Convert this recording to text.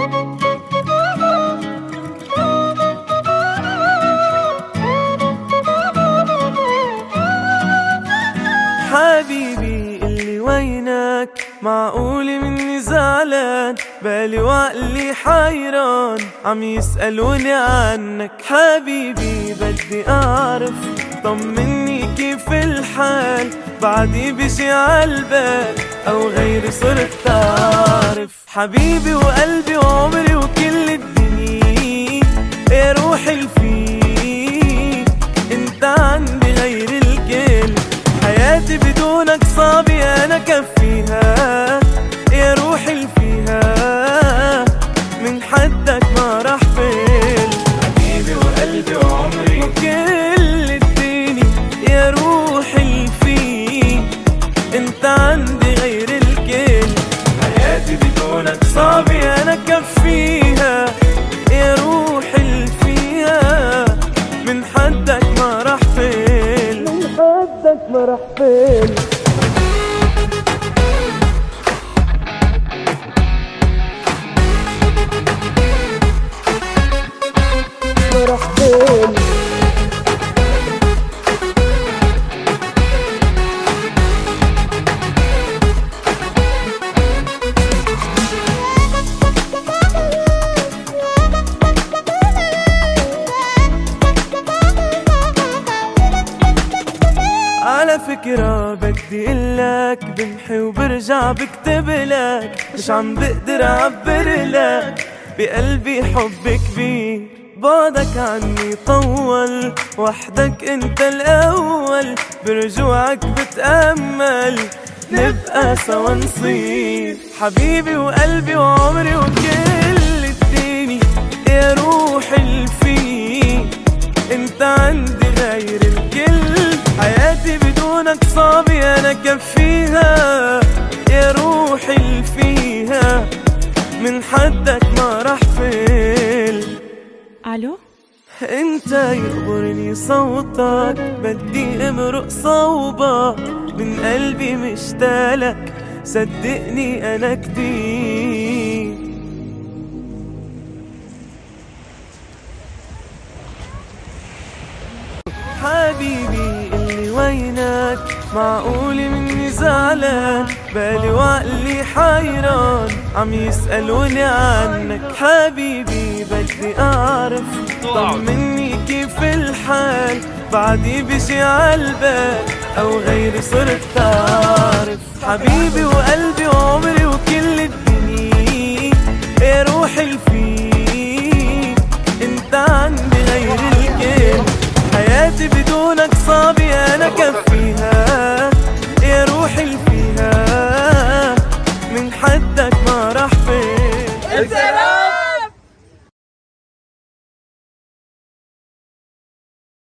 حبيبي اللي وينك؟ معقول مني زعلان؟ بالي وعقلي حيران عم يسألوني عنك. حبيبي بدي أعرف، طمني كيف الحال؟ بعدي بشي عالبال أو غيري صرت تعرف؟ حبيبي وقلبي وعمري وكل الدنيا، يا روحي الفيك انت عندي غير الكل. حياتي بدونك صعبة أنا كفيها، يا روحي اللي فيها من حدك ما رح فل. حبيبي وقلبي وعمري وكل الدنيا، يا روحي اللي فيك انت عندي غير الكل. حياتي بدونك صعبة أنا كفيها، يا روحي اللي فيها من حدك ما رح فل، من حدك ما رح فل. ما رح فل. على فكرة بدي قلك بمحي وبرجع بكتبلك، مش عم بقدر اعبرلك بقلبي حب كبير. بعدك عني طول، وحدك انت الاول، برجوعك بتأمل نبقى سوا نصير. حبيبي وقلبي وعمري وكل الدنيا، يا روحي اللي فيك انت عندي غير الكل. حياتي بدونك صعبة أنا كفيها، يا روحي اللي فيها من حدك ما رح فل. الو، انت يقبرني صوتك، بدي امرق صوبك، من قلبي مشتاقلك صدقني انا كتير. حبيبي اللي وينك؟ معقول مني زعلان؟ بالي وعقلي حيران عم يسألوني عنك. حبيبي بدي أعرف، طمني كيف الحال؟ بعدي بشي عالبال أو غيري صرت تعرف؟ حبيبي وقلبي وعمري وكل الدنيا، يا روحي